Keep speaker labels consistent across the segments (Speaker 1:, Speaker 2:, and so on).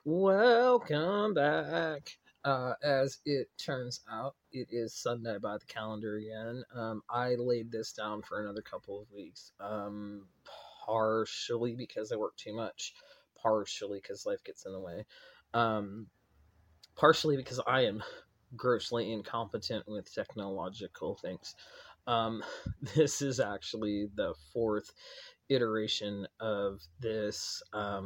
Speaker 1: Welcome back. As it turns out, it is Sunday by the calendar again. I laid this down for another couple of weeks. Partially because I work too much, partially because life gets in the way, um, partially because I am grossly incompetent with technological things. Um, this is actually the fourth iteration of this.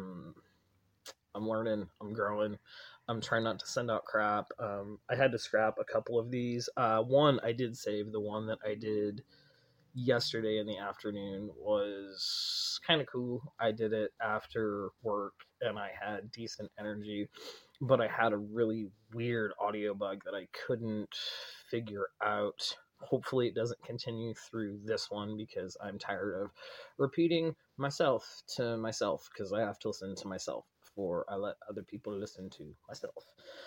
Speaker 1: I'm learning, I'm growing, I'm trying not to send out crap. I had to scrap a couple of these. One I did save. The one that I did yesterday in the afternoon was kind of cool. I did it after work and I had decent energy, but I had a really weird audio bug that I couldn't figure out. Hopefully it doesn't continue through this one because I'm tired of repeating myself to myself because I have to listen to myself before I let other people listen to myself.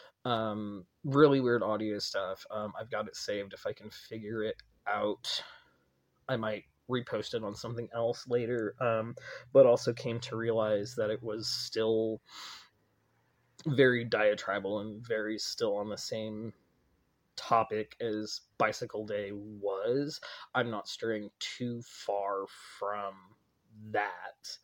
Speaker 1: Really weird audio stuff. I've got it saved. If I can figure it out, I might repost it on something else later. But also came to realize that it was still very diatribal and very still on the same topic as Bicycle Day was. I'm not straying too far from that.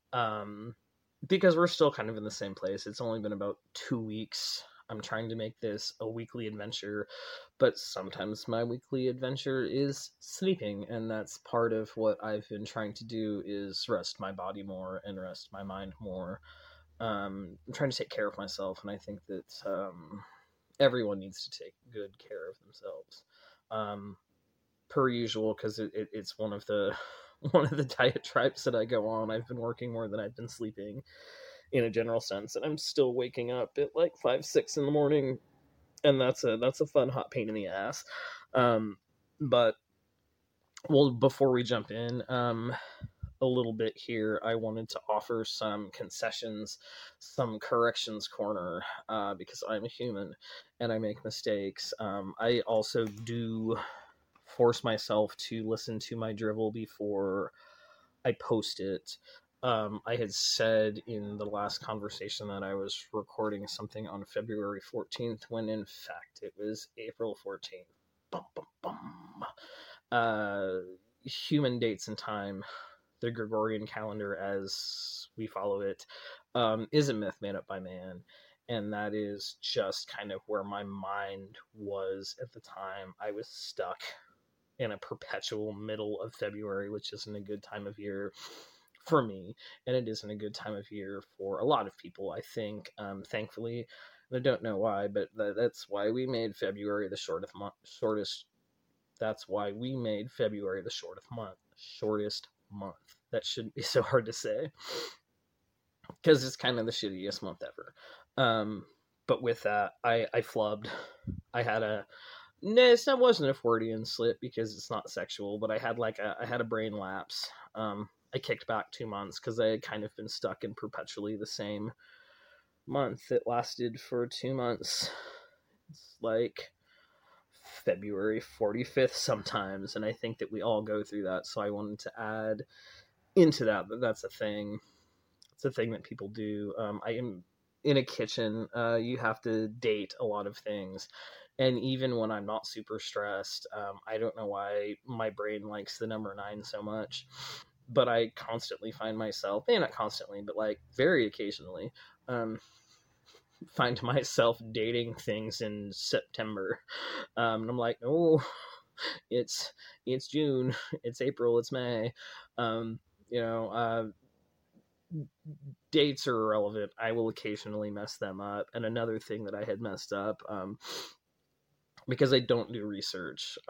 Speaker 1: Because we're still kind of in the same place. It's only been about 2 weeks. I'm trying to make this a weekly adventure, but sometimes my weekly adventure is sleeping, and that's part of what I've been trying to do is rest my body more and rest my mind more. I'm trying to take care of myself, and I think that everyone needs to take good care of themselves, per usual, because it's one of the diatribes that I go on. I've been working more than I've been sleeping in a general sense, and I'm still waking up at like 5-6 in the morning, and that's a fun hot pain in the ass. But well, before we jump in, a little bit here, I wanted to offer some concessions, some corrections corner, because I'm a human and I make mistakes. I also do force myself to listen to my drivel before I post it. I had said in the last conversation that I was recording something on February 14th, when in fact it was April 14th. Bum, bum, bum. Human dates and time, the Gregorian calendar as we follow it, is a myth made up by man. And that is just kind of where my mind was at the time. I was stuck in a perpetual middle of February, which isn't a good time of year for me, and it isn't a good time of year for a lot of people, I think. Thankfully, I don't know why, but that's why we made February the shortest. That's why we made February the shortest month. That shouldn't be so hard to say, because it's kind of the shittiest month ever. But with that, I flubbed. I had a No, that wasn't a Freudian slip because it's not sexual, but I had a brain lapse. I kicked back 2 months because I had kind of been stuck in perpetually the same month. It lasted for 2 months. It's like February 45th sometimes, and I think that we all go through that, so I wanted to add into that that's a thing. It's a thing that people do. I am in a kitchen. You have to date a lot of things. And even when I'm not super stressed, I don't know why my brain likes the number 9 so much, but I constantly find myself, not constantly, but like very occasionally, find myself dating things in September. And I'm like, oh, it's June, it's April, it's May. You know, dates are irrelevant. I will occasionally mess them up. And another thing that I had messed up, because I don't do research,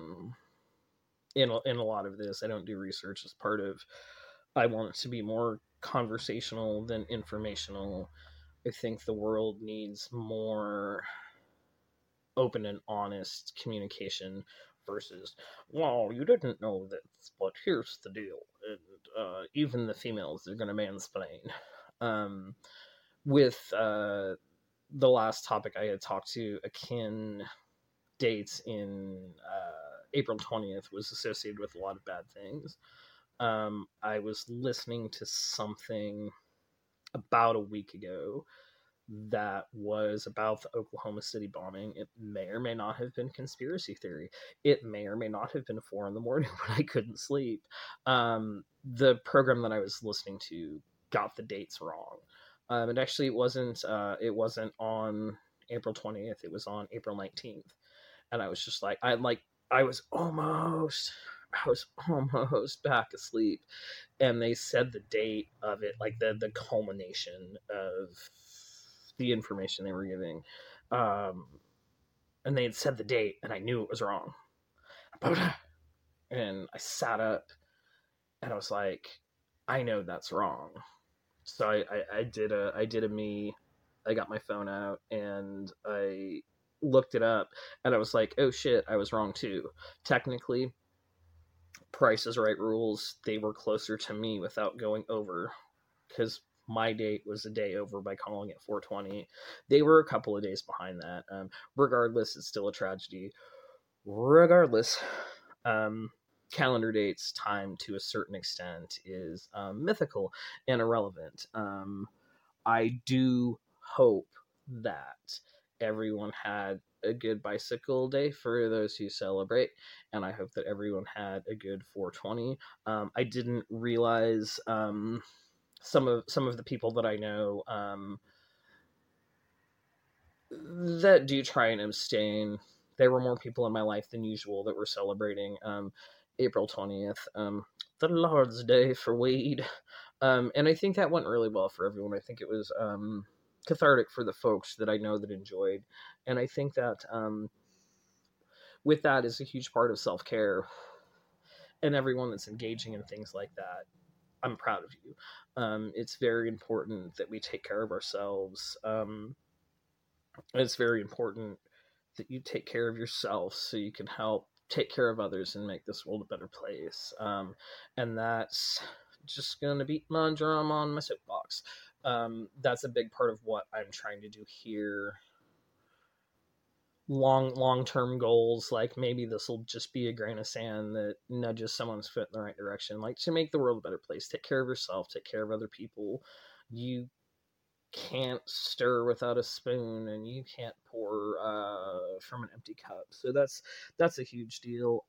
Speaker 1: in a lot of this, I don't do research as part of, I want it to be more conversational than informational. I think the world needs more open and honest communication versus, well, you didn't know this, but here's the deal. And even the females, they're going to mansplain. With the last topic I had talked to, akin dates in April 20th was associated with a lot of bad things. I was listening to something about a week ago that was about the Oklahoma City bombing. It may or may not have been conspiracy theory. It may or may not have been 4 a.m. when I couldn't sleep. The program that I was listening to got the dates wrong. And actually, it wasn't on April 20th. It was on April 19th, and I was just like, I was almost back asleep, and they said the date of it, like the culmination of the information they were giving, and they had said the date, and I knew it was wrong, and I sat up, and I was like, I know that's wrong. So I did a me. I got my phone out and I looked it up, and I was like, oh shit, I was wrong too. Technically, Price is Right rules, they were closer to me without going over, because my date was a day over by calling it 420. They were a couple of days behind that. Regardless, it's still a tragedy. Regardless, calendar dates, time to a certain extent is mythical and irrelevant. I do hope that everyone had a good bicycle day for those who celebrate, and I hope that everyone had a good 420. I didn't realize some of the people that I know that do try and abstain. There were more people in my life than usual that were celebrating April 20th, the Lord's Day for weed. And I think that went really well for everyone. I think it was cathartic for the folks that I know that enjoyed. And I think that with that is a huge part of self-care. And everyone that's engaging in things like that, I'm proud of you. It's very important that we take care of ourselves. It's very important that you take care of yourself so you can help take care of others and make this world a better place. And that's just going to beat my drum on my soapbox. That's a big part of what I'm trying to do here. Long-term goals, like maybe this will just be a grain of sand that nudges someone's foot in the right direction, like to make the world a better place. Take care of yourself, take care of other people. You can't stir without a spoon, and you can't pour from an empty cup. So that's a huge deal.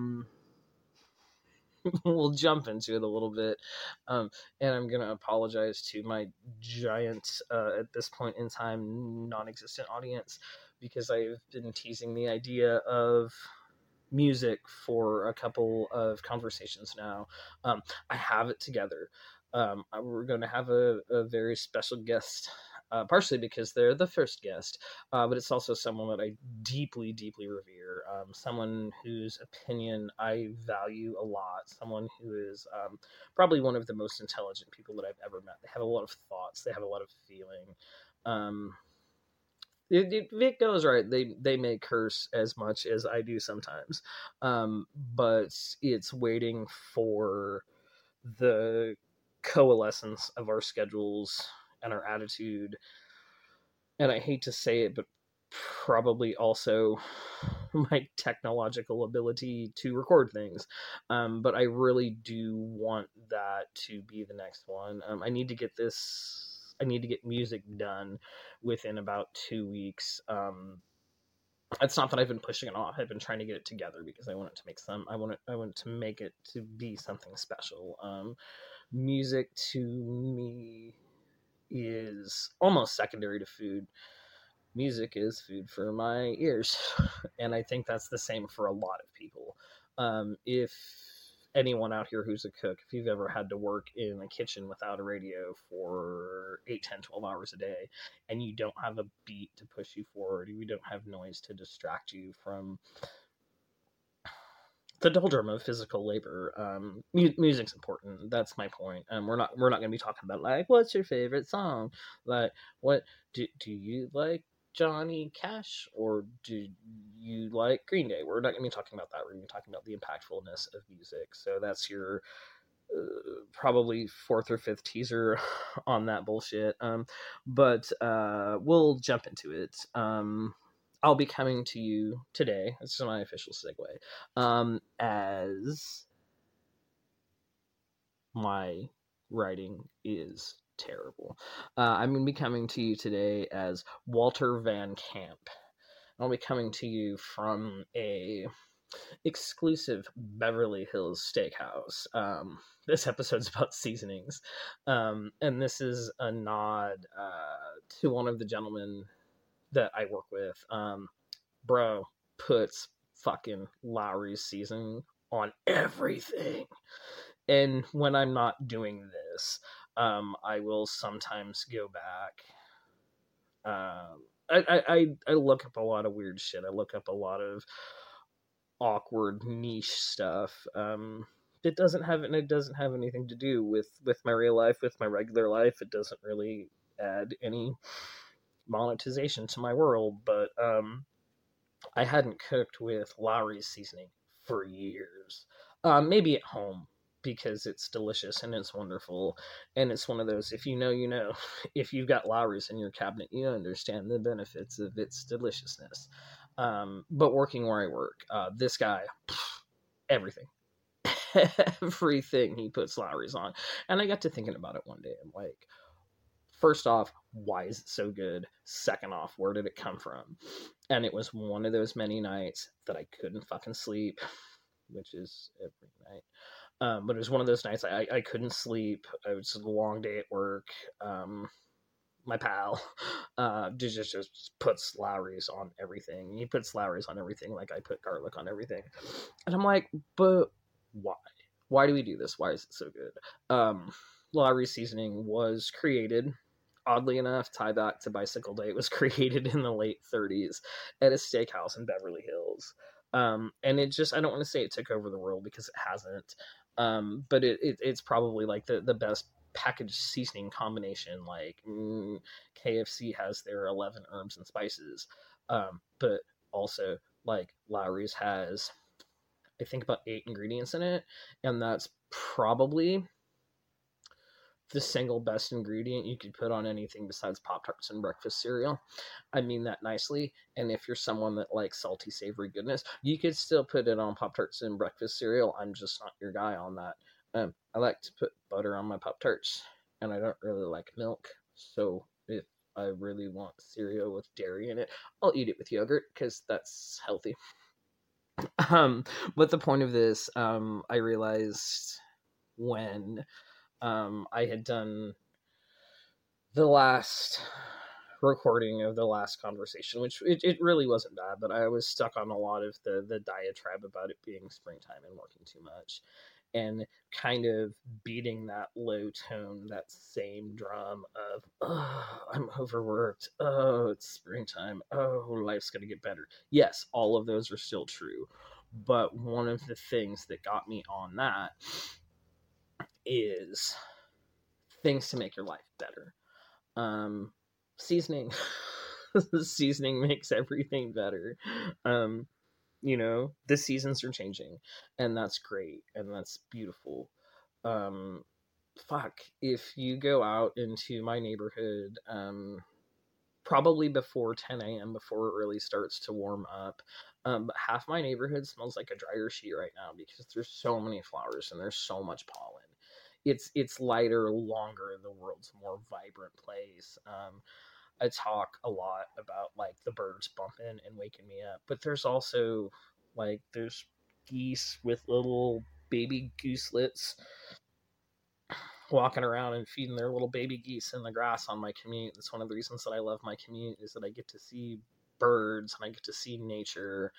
Speaker 1: We'll jump into it a little bit, and I'm gonna apologize to my giant at this point in time non-existent audience, because I've been teasing the idea of music for a couple of conversations now. I have it together. We're going to have a very special guest, partially because they're the first guest, but it's also someone that I deeply, deeply revere, someone whose opinion I value a lot, someone who is probably one of the most intelligent people that I've ever met. They have a lot of thoughts, they have a lot of feeling. Vic goes right. They may curse as much as I do sometimes, but it's waiting for the coalescence of our schedules and our attitude. And I hate to say it, but probably also my technological ability to record things. But I really do want that to be the next one. I need to get music done within about 2 weeks. It's not that I've been pushing it off. I've been trying to get it together because I want it to make it to be something special. Music to me is almost secondary to food. Music is food for my ears, and I think that's the same for a lot of people. If anyone out here who's a cook, if you've ever had to work in a kitchen without a radio for 8, 10, 12 hours a day, and you don't have a beat to push you forward, you don't have noise to distract you from the doldrum of physical labor, music's important. That's my point. We're not going to be talking about, like, what's your favorite song? Like, what do you like, Johnny Cash, or do you like Green Day? We're not going to be talking about that. We're going to be talking about the impactfulness of music. So that's your probably 4th or 5th teaser on that bullshit. But we'll jump into it. I'll be coming to you today. This is my official segue. As my writing is terrible. I'm going to be coming to you today as Walter Van Camp. I'll be coming to you from a exclusive Beverly Hills steakhouse. This episode's about seasonings, and this is a nod to one of the gentlemen that I work with. Bro puts fucking Lawry's seasoning on everything. And when I'm not doing this, I will sometimes go back. I look up a lot of weird shit. I look up a lot of awkward niche stuff. It doesn't have anything to do with my real life, with my regular life. It doesn't really add any monetization to my world. But I hadn't cooked with Lawry's seasoning for years. Maybe at home, because it's delicious and it's wonderful, and it's one of those, if you know, you know. If you've got Lawry's in your cabinet, you understand the benefits of its deliciousness. But working where I work, this guy, everything he puts Lawry's on. And I got to thinking about it one day. I'm like, first off, why is it so good? Second off, where did it come from? And it was one of those many nights that I couldn't fucking sleep, which is every night. But it was one of those nights I couldn't sleep. It was a long day at work. My pal just puts Lawry's on everything. He puts Lawry's on everything like I put garlic on everything. And I'm like, but why? Why do we do this? Why is it so good? Lawry's seasoning was created, oddly enough, tie back to Bicycle Day. It was created in the late 30s at a steakhouse in Beverly Hills. And it just, I don't want to say it took over the world, because it hasn't. But it's probably like the best packaged seasoning combination. Like KFC has their 11 herbs and spices. But also, like, Lawry's has, I think, about 8 ingredients in it. And that's probably the single best ingredient you could put on anything besides Pop-Tarts and breakfast cereal. I mean that nicely. And if you're someone that likes salty, savory goodness, you could still put it on Pop-Tarts and breakfast cereal. I'm just not your guy on that. I like to put butter on my Pop-Tarts, and I don't really like milk. So if I really want cereal with dairy in it, I'll eat it with yogurt, because that's healthy. But the point of this, I realized when I had done the last recording of the last conversation, which it really wasn't bad, but I was stuck on a lot of the diatribe about it being springtime and working too much, and kind of beating that low tone, that same drum of, oh, I'm overworked, oh, it's springtime, oh, life's gonna get better. Yes, all of those are still true, but one of the things that got me on that is things to make your life better. Seasoning. Seasoning makes everything better. The seasons are changing, and that's great, and that's beautiful. If you go out into my neighborhood, probably before 10 a.m., before it really starts to warm up, half my neighborhood smells like a dryer sheet right now, because there's so many flowers and there's so much pollen. It's lighter, longer, the world's more vibrant place. I talk a lot about, like, the birds bumping and waking me up, but there's also, like, there's geese with little baby gooselets walking around and feeding their little baby geese in the grass on my commute. That's one of the reasons that I love my commute, is that I get to see birds and I get to see nature.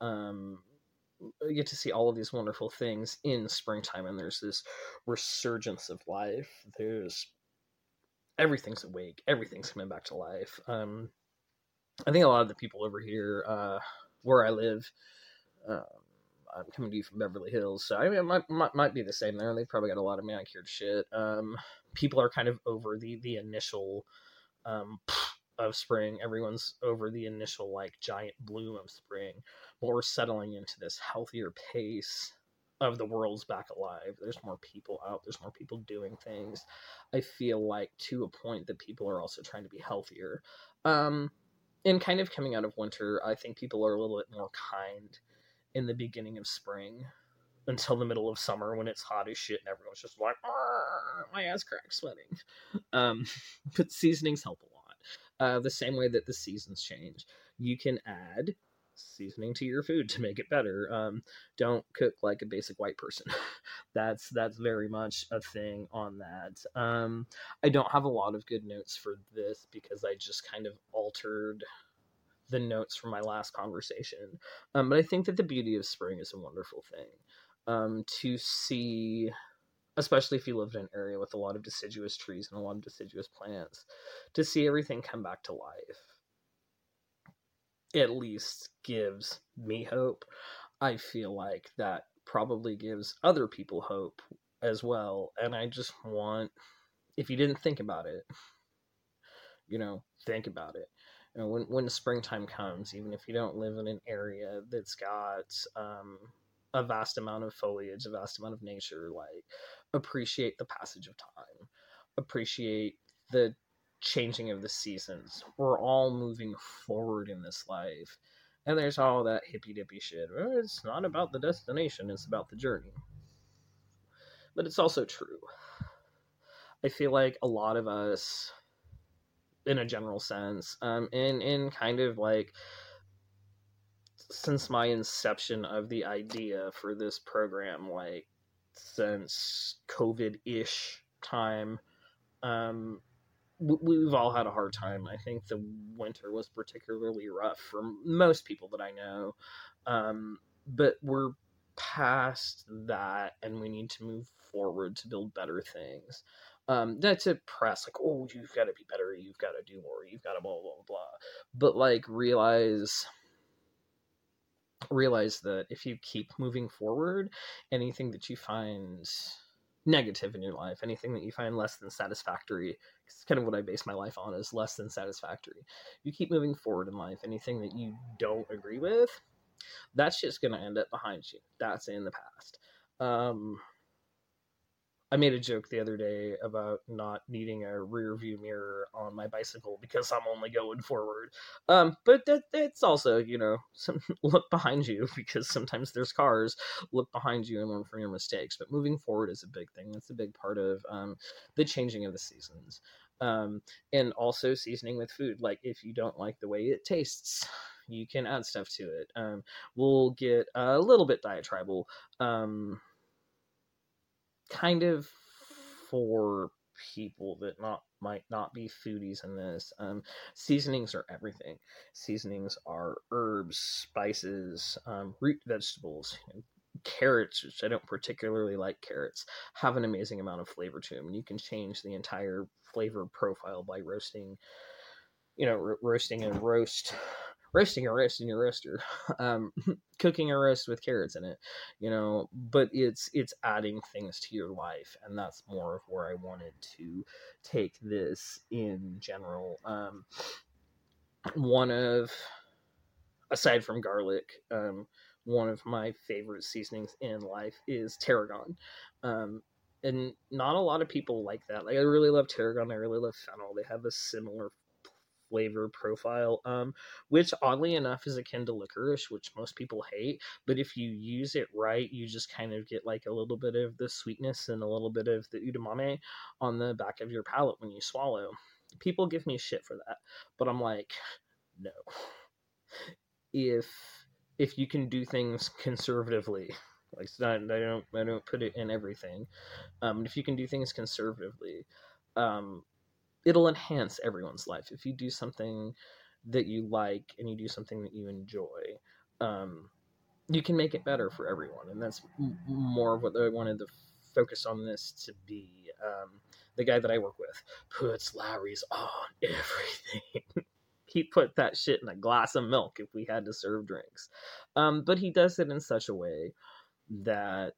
Speaker 1: I get to see all of these wonderful things in springtime, and there's this resurgence of life. Everything's awake, everything's coming back to life. I think a lot of the people over here, where I live, I'm coming to you from Beverly Hills, so I mean, it might be the same there. They've probably got a lot of manicured shit. People are kind of over the initial of spring. Everyone's over the initial, like, giant bloom of spring, but we're settling into this healthier pace of the world's back alive. There's more people out, there's more people doing things. I feel like, to a point, that people are also trying to be healthier. And kind of coming out of winter, I think people are a little bit more kind in the beginning of spring until the middle of summer, when it's hot as shit and everyone's just like, my ass crack sweating. Um, but seasonings help a lot. The same way that the seasons change, you can add seasoning to your food to make it better. Don't cook like a basic white person. That's very much a thing on that. I don't have a lot of good notes for this because I just kind of altered the notes from my last conversation. But I think that the beauty of spring is a wonderful thing. To see, especially if you live in an area with a lot of deciduous trees and a lot of deciduous plants, to see everything come back to life at least gives me hope. I feel like that probably gives other people hope as well. And I just want, if you didn't think about it, think about it. When springtime comes, even if you don't live in an area that's got a vast amount of foliage, a vast amount of nature, like, appreciate the passage of time, appreciate the changing of the seasons. We're all moving forward in this life. And there's all that hippy dippy shit. Well, it's not about the destination, it's about the journey. But it's also true. I feel like a lot of us, in a general sense, in kind of like, since my inception of the idea for this program, like since COVID-ish time, we've all had a hard time. I think the winter was particularly rough for most people that I know, but we're past that, and we need to move forward to build better things. Not to press like, oh, you've got to be better, you've got to do more, you've got to blah blah blah, but like realize that if you keep moving forward, anything that you find negative in your life, anything that you find less than satisfactory, it's kind of what I base my life on, is less than satisfactory. You keep moving forward in life, anything that you don't agree with, that's just going to end up behind you. That's in the past. I made a joke the other day about not needing a rear view mirror on my bicycle because I'm only going forward. But it's also, look behind you, because sometimes there's cars. Look behind you and learn from your mistakes. But moving forward is a big thing. That's a big part of the changing of the seasons. And also seasoning with food. Like, if you don't like the way it tastes, you can add stuff to it. We'll get a little bit diatribal. Kind of for people that might not be foodies in this, seasonings are everything. Seasonings are herbs, spices, root vegetables, carrots, which I don't particularly like carrots, have an amazing amount of flavor to them, and you can change the entire flavor profile by roasting a roast in your roaster, cooking a roast with carrots in it, but it's adding things to your life, and that's more of where I wanted to take this in general. Aside from garlic, one of my favorite seasonings in life is tarragon. And not a lot of people like that. Like, I really love tarragon, I really love fennel. They have a similar flavor profile, which oddly enough is akin to licorice, which most people hate, but if you use it right, you just kind of get like a little bit of the sweetness and a little bit of the edamame on the back of your palate when you swallow. People give me shit for that, but I'm like, no. If you can do things conservatively, like, I don't put it in everything, if you can do things conservatively, it'll enhance everyone's life. If you do something that you like and you do something that you enjoy, you can make it better for everyone. And that's more of what I wanted to focus on this to be. The guy that I work with puts Lawry's on everything. He put that shit in a glass of milk if we had to serve drinks. But he does it in such a way that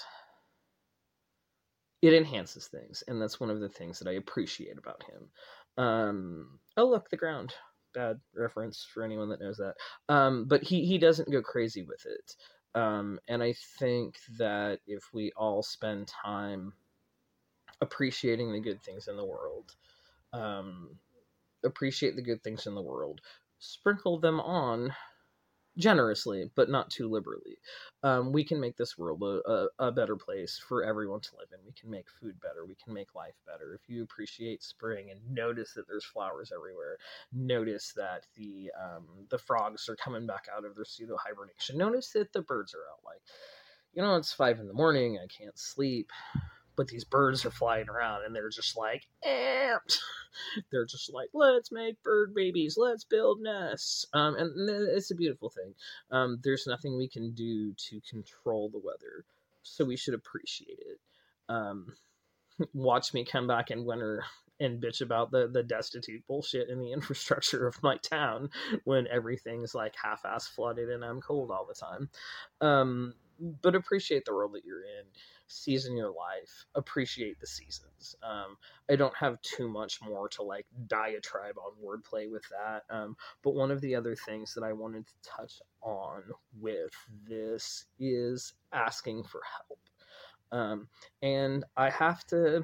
Speaker 1: it enhances things, and that's one of the things that I appreciate about him. Oh, look, the ground. Bad reference for anyone that knows that. But he doesn't go crazy with it. And I think that if we all spend time appreciating the good things in the world, appreciate the good things in the world, sprinkle them on generously, but not too liberally. We can make this world a better place for everyone to live in. We can make food better. We can make life better. If you appreciate spring and notice that there's flowers everywhere, notice that the frogs are coming back out of their pseudo hibernation. Notice that the birds are out. Like, it's 5 a.m. I can't sleep, but these birds are flying around and they're just like amped. They're just like, let's make bird babies, let's build nests, and it's a beautiful thing. There's nothing we can do to control the weather, so we should appreciate it. Watch me come back in winter and bitch about the destitute bullshit in the infrastructure of my town when everything's like half-ass flooded and I'm cold all the time. But appreciate the world that you're in. Season your life. Appreciate the seasons. I don't have too much more to like diatribe on wordplay with that. But one of the other things that I wanted to touch on with this is asking for help. And I have to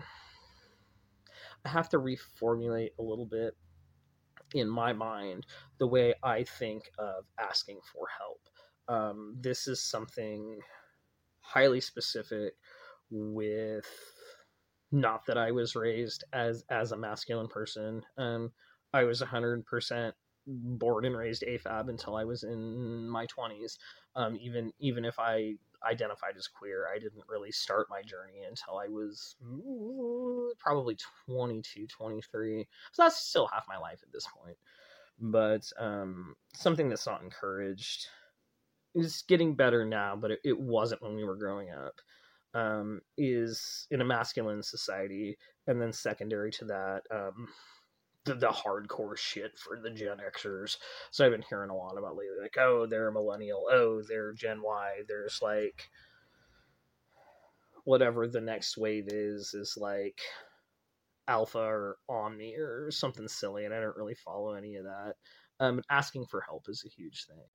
Speaker 1: reformulate a little bit in my mind the way I think of asking for help. This is something highly specific with, not that I was raised as a masculine person. I was 100% born and raised AFAB until I was in my 20s. Even if I identified as queer, I didn't really start my journey until I was probably 22, 23. So that's still half my life at this point. But something that's not encouraged, is getting better now, but it wasn't when we were growing up, is in a masculine society, and then secondary to that, the hardcore shit for the Gen Xers. So I've been hearing a lot about lately, like, oh, they're a millennial, oh, they're Gen Y, there's like, whatever the next wave is like Alpha or Omni or something silly, and I don't really follow any of that. Asking for help is a huge thing.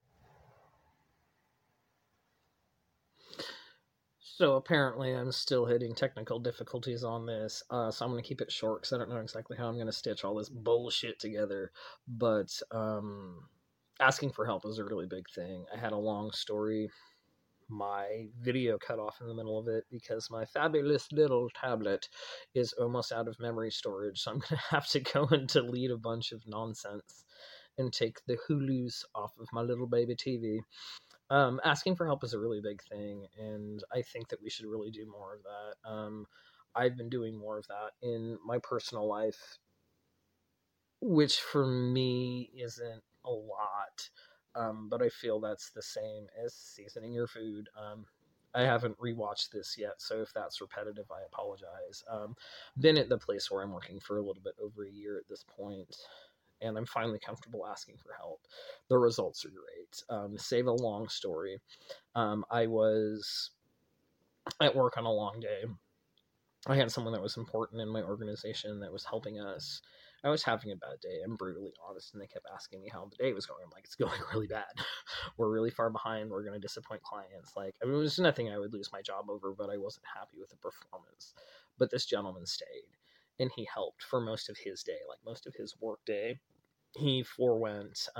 Speaker 1: So apparently I'm still hitting technical difficulties on this, so I'm going to keep it short because I don't know exactly how I'm going to stitch all this bullshit together. But asking for help is a really big thing. I had a long story. My video cut off in the middle of it because my fabulous little tablet is almost out of memory storage, so I'm going to have to go and delete a bunch of nonsense and take the Hulus off of my little baby TV. Asking for help is a really big thing, and I think that we should really do more of that. I've been doing more of that in my personal life, which for me isn't a lot, but I feel that's the same as seasoning your food. I haven't rewatched this yet, so if that's repetitive, I apologize. Been at the place where I'm working for a little bit over a year at this point, and I'm finally comfortable asking for help. The results are great. Save a long story. I was at work on a long day. I had someone that was important in my organization that was helping us. I was having a bad day, I'm brutally honest, and they kept asking me how the day was going. I'm like, it's going really bad. We're really far behind. We're going to disappoint clients. Like, I mean, it was nothing I would lose my job over, but I wasn't happy with the performance. But this gentleman stayed, and he helped for most of his day, like most of his work day. He forewent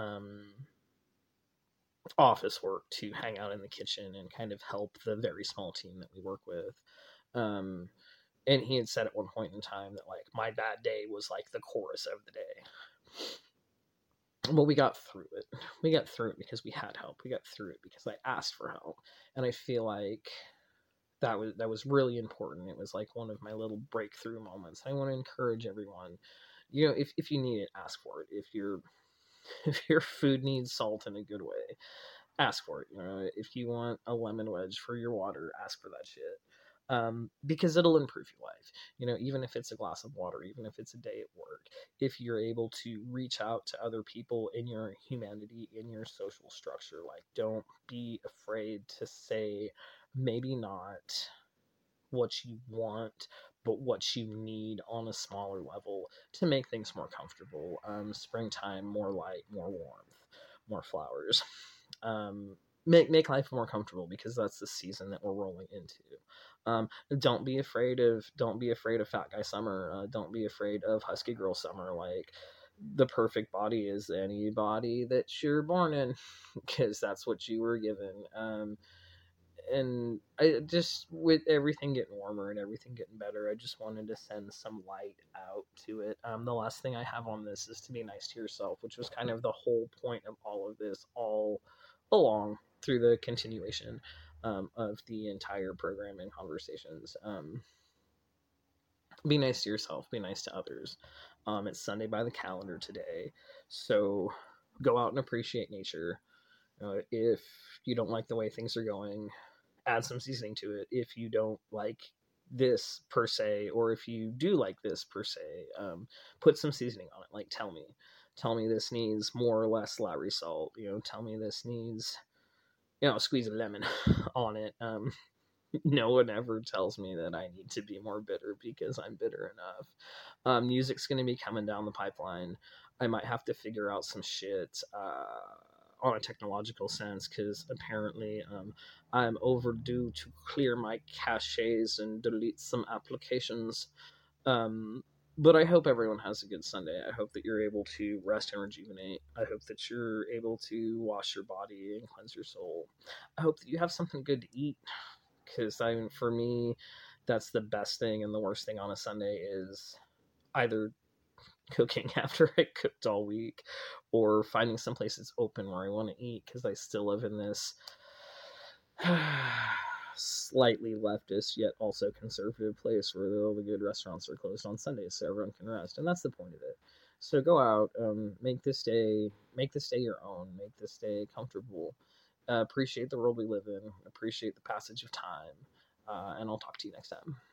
Speaker 1: office work to hang out in the kitchen and kind of help the very small team that we work with. And he had said at one point in time that, like, my bad day was like the chorus of the day. Well, we got through it. We got through it because we had help. We got through it because I asked for help. And I feel like that was really important. It was like one of my little breakthrough moments. I want to encourage everyone, if you need it, ask for it. If your food needs salt in a good way, ask for it. If you want a lemon wedge for your water, ask for that shit. Because it'll improve your life. Even if it's a glass of water, even if it's a day at work, if you're able to reach out to other people in your humanity, in your social structure, like, don't be afraid to say maybe not what you want, but what you need on a smaller level to make things more comfortable. Springtime, more light, more warmth, more flowers. Make life more comfortable, because that's the season that we're rolling into. Don't be afraid of Fat Guy Summer. Don't be afraid of Husky Girl Summer. Like, the perfect body is any body that you're born in, because that's what you were given. And I just, with everything getting warmer and everything getting better, I just wanted to send some light out to it. The last thing I have on this is to be nice to yourself, which was kind of the whole point of all of this all along through the continuation of the entire program and conversations. Be nice to yourself, be nice to others. It's Sunday by the calendar today, so go out and appreciate nature. If you don't like the way things are going, add some seasoning to it. If you don't like this per se, or if you do like this per se, put some seasoning on it. Like, tell me this needs more or less Lowry salt. Tell me this needs, squeeze a lemon on it. No one ever tells me that I need to be more bitter, because I'm bitter enough. Music's going to be coming down the pipeline. I might have to figure out some shit on a technological sense, because apparently I'm overdue to clear my caches and delete some applications. But I hope everyone has a good Sunday. I hope that you're able to rest and rejuvenate. I hope that you're able to wash your body and cleanse your soul. I hope that you have something good to eat, because for me, that's the best thing, and the worst thing on a Sunday is either cooking after I cooked all week, or finding some place that's open where I want to eat, because I still live in this slightly leftist yet also conservative place where all the good restaurants are closed on Sundays, so everyone can rest, and that's the point of it. So go out, make this day your own, make this day comfortable. Appreciate the world we live in, appreciate the passage of time, and I'll talk to you next time.